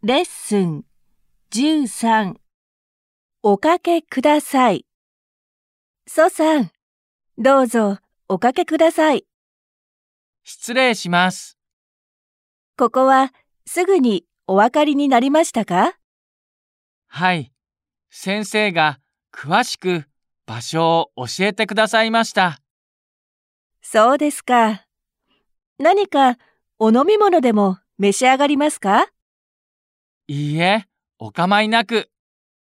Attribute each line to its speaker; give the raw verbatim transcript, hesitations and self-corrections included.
Speaker 1: レッスンじゅうさんおかけください。蘇さん、どうぞおかけください。
Speaker 2: 失礼します。
Speaker 1: ここはすぐにお分かりになりましたか？
Speaker 2: はい。先生が詳しく場所を教えてくださいました。
Speaker 1: そうですか。何かお飲み物でも召し上がりますか？
Speaker 2: いいえ、お構いなく。